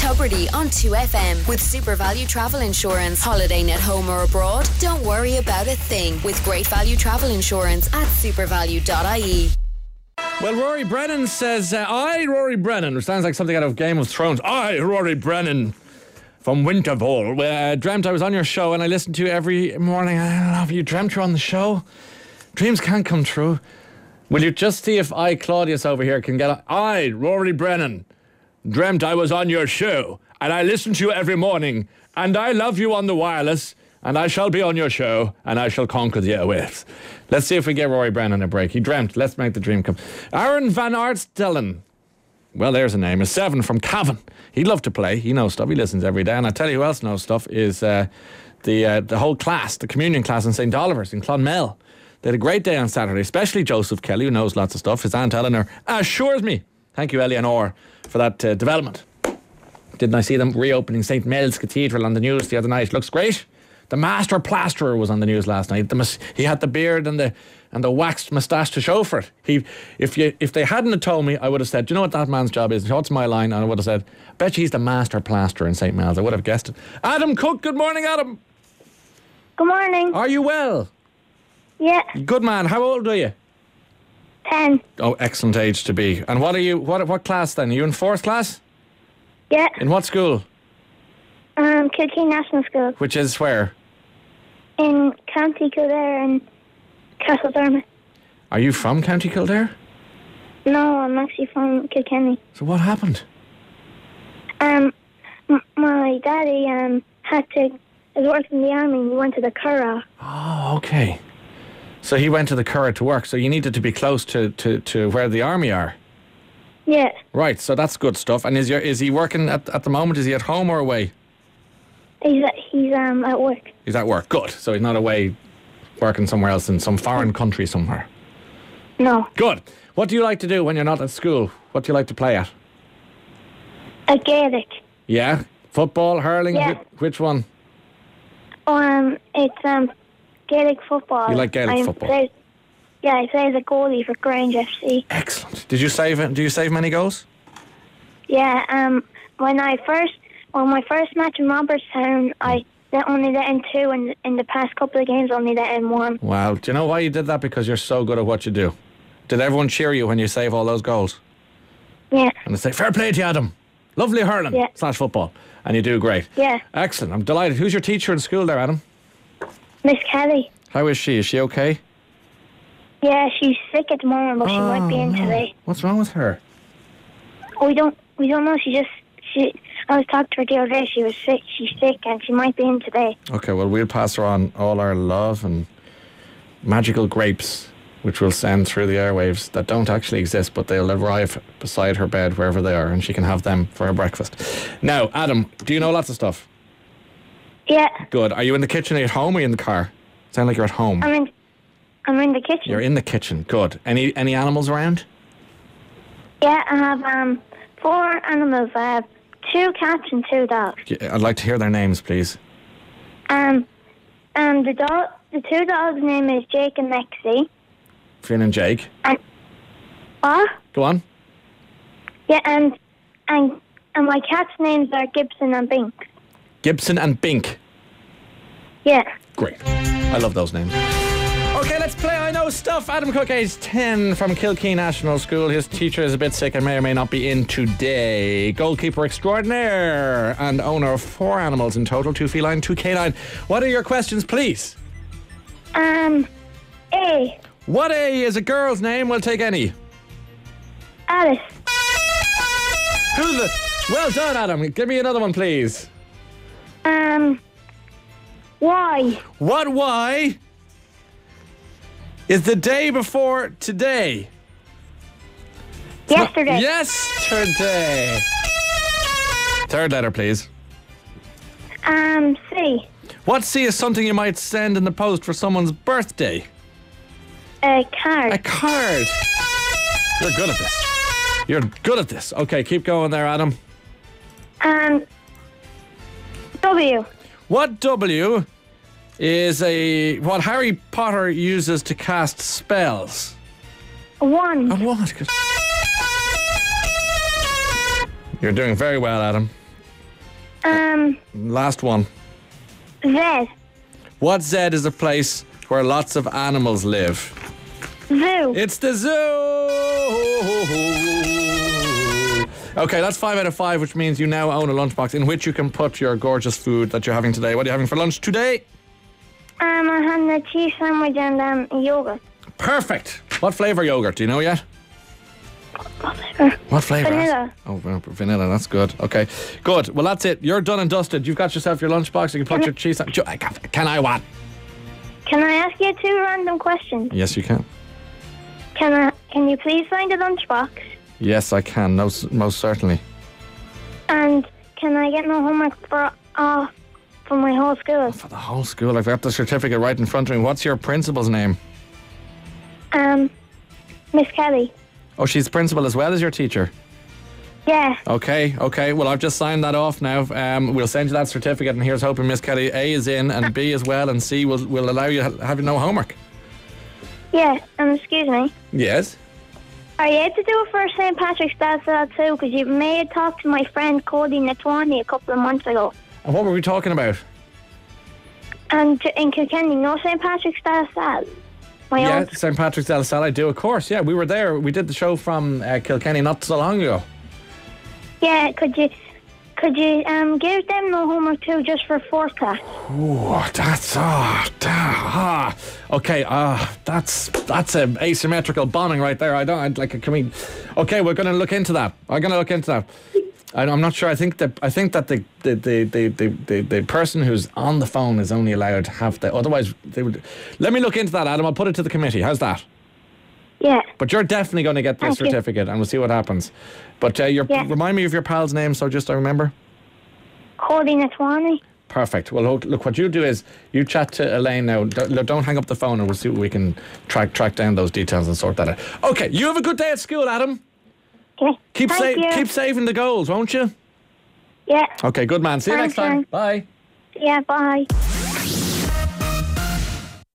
Tubridy on 2FM with Super Value Travel Insurance. Holidaying at home or abroad? Don't worry about a thing with Great Value Travel Insurance at supervalue.ie. Well, Rory Brennan says, I, Rory Brennan, which sounds like something out of Game of Thrones. I, Rory Brennan from Winterval, dreamt I was on your show and I listened to you every morning. I don't know if you dreamt you're on the show. Dreams can't come true. Will you just see if Claudius over here can get I, Rory Brennan, dreamt I was on your show and I listen to you every morning and I love you on the wireless and I shall be on your show and I shall conquer the airwaves. Let's see if we get Rory Brennan a break. He dreamt. Let's make the dream come. Aaron Van Aartstellen. Well, there's a name. A 7 from Cavan. He'd love to play. He knows stuff. He listens every day. And I tell you who else knows stuff is the whole class, the communion class in St. Oliver's in Clonmel. They had a great day on Saturday, especially Joseph Kelly, who knows lots of stuff. His Aunt Eleanor assures me. Thank you, Eleanor, for that development. Didn't I see them reopening St. Mel's Cathedral on the news the other night? Looks great. The master plasterer was on the news last night. He had the beard and the waxed moustache to show for it. If they hadn't have told me, I would have said, do you know what that man's job is? What's my line? And I would have said, bet you he's the master plasterer in St. Mel's. I would have guessed it. Adam Cook, good morning, Adam. Good morning. Are you well? Yeah. Good man. How old are you? 10. Oh, excellent age to be. And what are you? What class then? Are you in 4th class? Yeah. In what school? Kilkeen National School. Which is where? In County Kildare and Castledermot. Are you from County Kildare? No, I'm actually from Kilkenny. So what happened? My daddy was working in the army and he went to the Curragh. Oh, okay. So he went to the Curragh to work, so you needed to be close to where the army are. Yeah. Right, so that's good stuff. And is he working at the moment? Is he at home or away? He's at work. He's at work. Good. So he's not away working somewhere else in some foreign country somewhere. No. Good. What do you like to do when you're not at school? What do you like to play at? A Gaelic. Yeah? Football, hurling? Yeah. Which one? It's Gaelic football. You like Gaelic football? Yeah, I play as a goalie for Grange FC. Excellent. Do you save many goals? Yeah, when my first match in Robertstown, I only let in 2, and in the past couple of games, only let in 1. Wow. Do you know why you did that? Because you're so good at what you do. Did everyone cheer you when you save all those goals? Yeah. And they say, fair play to you, Adam. Lovely hurling / football. And you do great. Yeah. Excellent. I'm delighted. Who's your teacher in school there, Adam? Miss Kelly. How is she? Is she okay? Yeah, she's sick at the moment, but she might be in today. What's wrong with her? We don't know. I was talking to her the other day. She was sick. She's sick, and she might be in today. Okay, well, we'll pass her on all our love and magical grapes, which we'll send through the airwaves that don't actually exist, but they'll arrive beside her bed wherever they are, and she can have them for her breakfast. Now, Adam, do you know lots of stuff? Yeah. Good. Are you in the kitchen? Are you at home or are you in the car? Sound like you're at home. I'm in the kitchen. You're in the kitchen. Good. Any animals around? Yeah, I have 4 animals. I have 2 cats and 2 dogs. Yeah, I'd like to hear their names, please. The 2 dogs' name is Jake and Lexi. Finn and Jake. And what? Go on. Yeah, and my cats' names are Gibson and Bink. Gibson and Bink. Yeah. Great. I love those names. Okay, let's play I Know Stuff. Adam Cook, age 10, from Kilkeen National School. His teacher is a bit sick and may or may not be in today. Goalkeeper extraordinaire and owner of 4 animals in total, 2 feline, 2 canine. What are your questions, please? A. What A is a girl's name? We'll take any. Alice. Well done, Adam. Give me another one, please. Y. What Y is the day before today? Yesterday. Yesterday. Third letter, please. C. What C is something you might send in the post for someone's birthday? A card. A card. You're good at this. You're good at this. Okay, keep going there, Adam. W. What W is what Harry Potter uses to cast spells? A wand. A wand. You're doing very well, Adam. Last one. Z. What Z is a place where lots of animals live? Zoo. It's the zoo! Okay, that's 5 out of 5, which means you now own a lunchbox in which you can put your gorgeous food that you're having today. What are you having for lunch today? I'm having a cheese sandwich and yogurt. Perfect. What flavour yogurt? Do you know yet? What flavour? Vanilla. Oh, vanilla. That's good. Okay, good. Well, that's it. You're done and dusted. You've got yourself your lunchbox. You can put your cheese. Can I what? Can I ask you 2 random questions? Yes, you can. Can you please find a lunchbox? Yes, I can. No, most certainly. And can I get no homework for my whole school? For the whole school. I've got the certificate right in front of me. What's your principal's name? Miss Kelly. Oh, she's principal as well as your teacher? Yeah. Okay. Well, I've just signed that off now. We'll send you that certificate, and here's hoping Miss Kelly A is in and B as well, and C will allow you to have no homework. Yeah, excuse me. Yes? Are you able to do it for St. Patrick's Day too? Because you may have talked to my friend Cody Natwani a couple of months ago. And what were we talking about? And in Kilkenny, no St. Patrick's Day Yeah, St. Patrick's Day Sal, I do, of course. Yeah, we were there. We did the show from Kilkenny not so long ago. Yeah, could you give them no homework too, just for fourth class? Oh, that's okay. That's a asymmetrical bombing right there. Can we? Okay, we're going to look into that. I'm not sure. I think that the person who's on the phone is only allowed to have the. Otherwise, they would. Let me look into that, Adam. I'll put it to the committee. How's that? Yeah. But you're definitely going to get this certificate, and we'll see what happens. But remind me of your pal's name, so just I remember. Cody Natwani. Perfect. Well, look, what you do is you chat to Elaine now. Don't hang up the phone, and we'll see what we can track down those details and sort that out. Okay, you have a good day at school, Adam. Okay. Keep saving the goals, won't you? Yeah. Okay, good man. See you next time. Bye. Yeah, bye.